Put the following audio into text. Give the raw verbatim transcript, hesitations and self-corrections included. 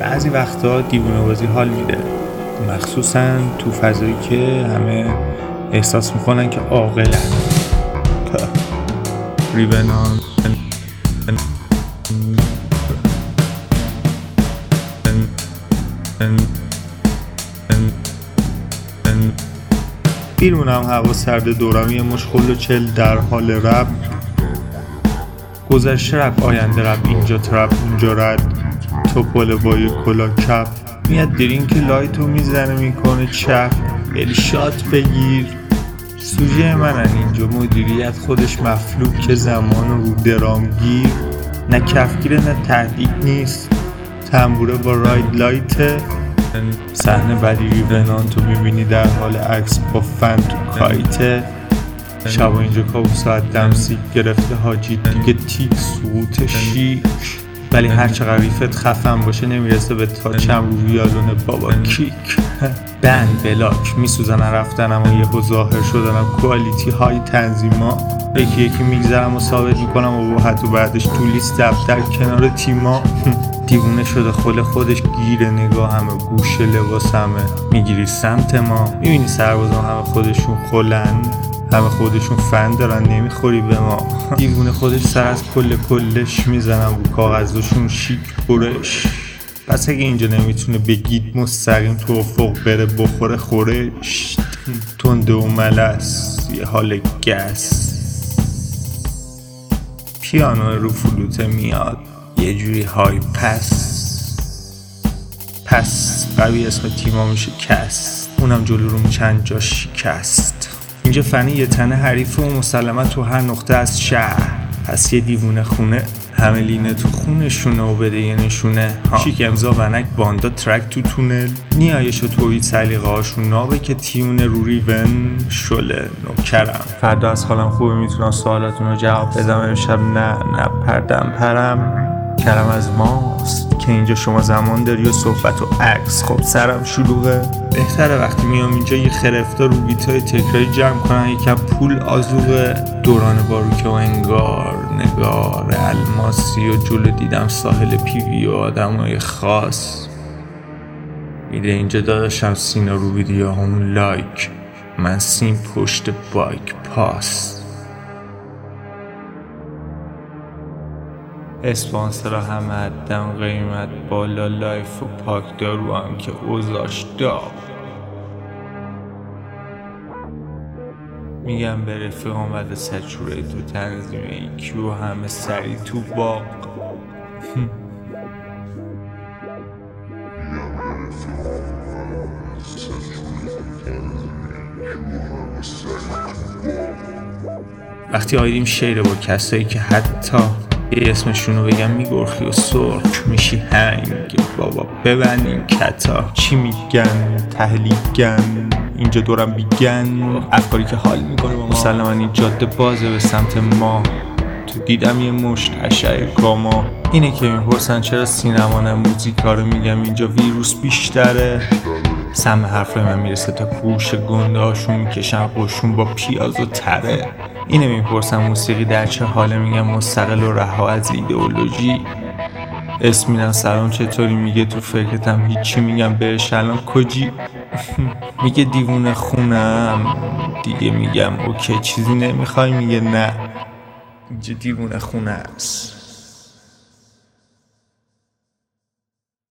بعضی وقتا دیوونه بازی حال میده، مخصوصا تو فضایی که همه احساس میکنن که عاقلن. ریونان بیرونم هوا سرد، دورم یه مش خل و چل در حال رپ. گذشته رپ، آینده رپ، اینجا ترپ اونجا رد. توپل با یه کلا کپ میاد درینک لایتو میزنه میکنه چپ. بری شات بگیر. سوژه منن اینجا مدیریت خودش مفلوک که زمان رو درام گیر. نه کفگیره نه تهدید نیست، تنبوره با راید لایته. صحنه بعدی ریونان تو میبینی در حال عکس با فن تو کایته. شب اینجا کابوس ساعت دمسیک گرفته حاجی دیگه تیک سقوط شیک. ولی هر چقدر ریفت خفن باشه نمیرسه به تاچم رو ویالون بابا کیک. بند بلاک میسوزن رفتنم و یهو ظاهر شدنم کوالیتی های تنظیما. یکی یکی میگذرم و ثابت میکنم و حتی بعدش تو لیست دفتر کنار تیما. دیوونه شده خل خودش گیره نگاه همه گوشه لباس همه میگیری سمت ما. میبینی سربازان همه خودشون خلن، همه خودشون فن دارن نمیخوری به ما. دیوونه خودش سر از کل کلش میزنن رو کاغذشون شیک برش. پس اگه اینجا نمیتونه بگید مستقیم تو افق بره بخوره خورش. تنده و ملس یه حال گس. پیانو رو فلوته میاد یه جوری های پس پس قوی اسم تیما میشه کس. اونم جلو روم چند جا شکست. اینجا فنی یه تنه حریفه و مسلمت تو هر نقطه از شهر. پس یه دیوونه خونه همه لینه تو خونشونه و بده یه نشونه. شیک امضا ونک باندا ترک تو تونل. نیایش و توید سلیقه هاشون نابه که تیونه رو ریون شله نوکرم. فردا از حالم خوبه میتونم سوالاتون رو جواب بدم. امشب نه نه پردم پرم کرم از ماست که اینجا شما زمان داری و صحبت و عکس. خب سرم شلوغه. بهتره وقتی میام اینجا یه خرفتا رو بیتای تکراری جمع کنن یکم پول آزوغه. دوران باروکه و انگار نگار الماسی و جلو دیدم ساحل پیوی و آدمای خاص. میده اینجا داداشم سینا رو ویدیو همون لایک، من سیم پشت بایک پاس. اسپانسر همه عدم قیمت بالا لایف و پاک دارو هم که اوزاش داغ. میگم به رفیق آمده سچوره تو تنظیم ایکیو همه سری تو باق. وقتی آیدیم شیره با کسایی که حتی یه اسمشونو بگم میگرخی و سرخ میشی هنگ. بابا ببند این کتا چی میگن تحلیلگن اینجا دورم بیگن. افکاری که حال میکنه با ما مسلما این جاده بازه به سمت ما. تو دیدم یه مشت اشعه کاما. اینه که میپرسن چرا سینما نه موزیکا رو میگم اینجا ویروس بیشتره. سم حرف من میرسه تا گوش گنده هاشون میکشن قشون با پیاز و تره. اینه میپرسن موسیقی در چه حاله میگم مستقل و رها از ایدئولوژی. اسم میدن سلام چطوری میگه تو فکرتم هیچی میگم بهش الان کجی. میگه دیوونه خونم دیگه میگم اوکی چیزی نمیخوای میگه نه اینجا دیوونه خونه است.